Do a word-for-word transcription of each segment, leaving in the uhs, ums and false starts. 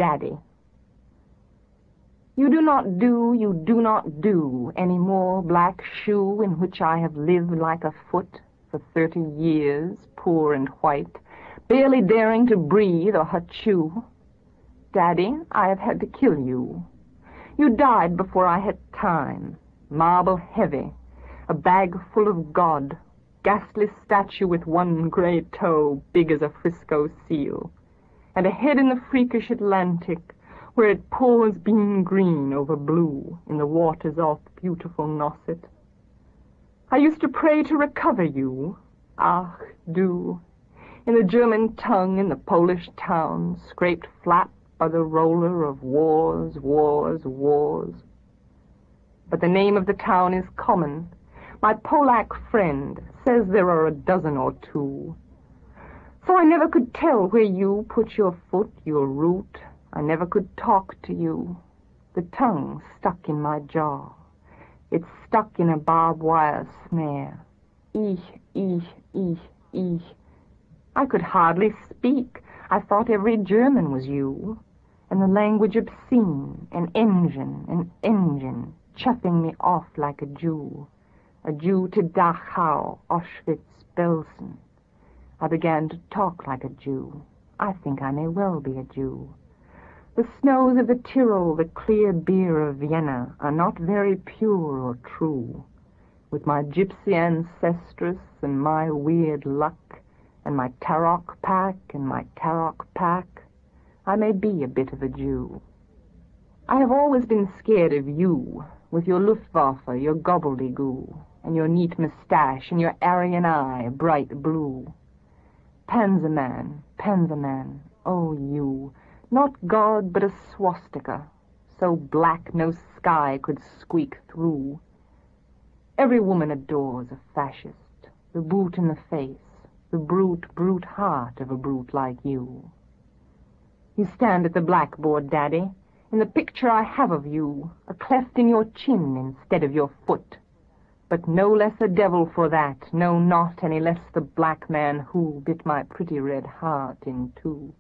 Daddy. You do not do, you do not do any more black shoe in which I have lived like a foot for thirty years, poor and white, barely daring to breathe or chew. Daddy, I have had to kill you. You died before I had time, marble heavy, a bag full of God, ghastly statue with one gray toe big as a Frisco seal, and a head in the freakish Atlantic, where it pours bean green over blue in the waters off beautiful Nauset. I used to pray to recover you, ach, du, in the German tongue in the Polish town, scraped flat by the roller of wars, wars, wars. But the name of the town is common. My Polack friend says there are a dozen or two. So I never could tell where you put your foot, your root. I never could talk to you. The tongue stuck in my jaw. It's stuck in a barbed wire snare. Ich, ich, ich, ich. I could hardly speak. I thought every German was you, and the language obscene, an engine, an engine, chuffing me off like a Jew, a Jew to Dachau, Auschwitz, Belsen. I began to talk like a Jew. I think I may well be a Jew. The snows of the Tyrol, the clear beer of Vienna, are not very pure or true. With my gypsy ancestress and my weird luck, and my Tarok pack and my Tarok pack, I may be a bit of a Jew. I have always been scared of you, with your Luftwaffe, your gobbledygoo, and your neat moustache, and your Aryan eye, bright blue. Panzerman, Panzerman, oh you, not God but a swastika, so black no sky could squeak through. Every woman adores a fascist, the boot in the face, the brute, brute heart of a brute like you. You stand at the blackboard, Daddy, in the picture I have of you, a cleft in your chin instead of your foot. But no less a devil for that, no, not any less the black man who bit my pretty red heart in two.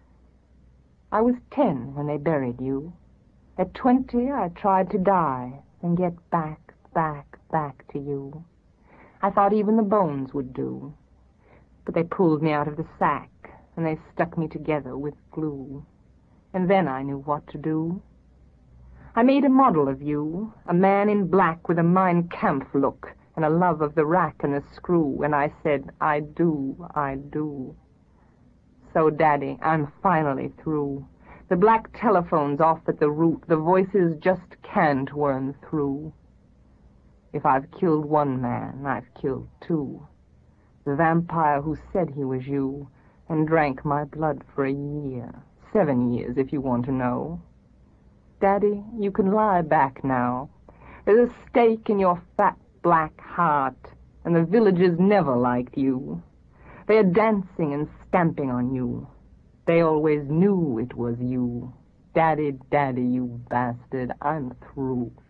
I was ten when they buried you. At twenty I tried to die and get back, back, back to you. I thought even the bones would do. But they pulled me out of the sack, and they stuck me together with glue. And then I knew what to do. I made a model of you, a man in black with a Mein Kampf look, and a love of the rack and the screw, and I said, I do, I do. So, Daddy, I'm finally through. The black telephone's off at the root, the voices just can't worm through. If I've killed one man, I've killed two. The vampire who said he was you, and drank my blood for a year. Seven years, if you want to know. Daddy, you can lie back now. There's a stake in your fat black heart, and the villagers never liked you. They are dancing and stamping on you. They always knew it was you. Daddy, Daddy, you bastard, I'm through.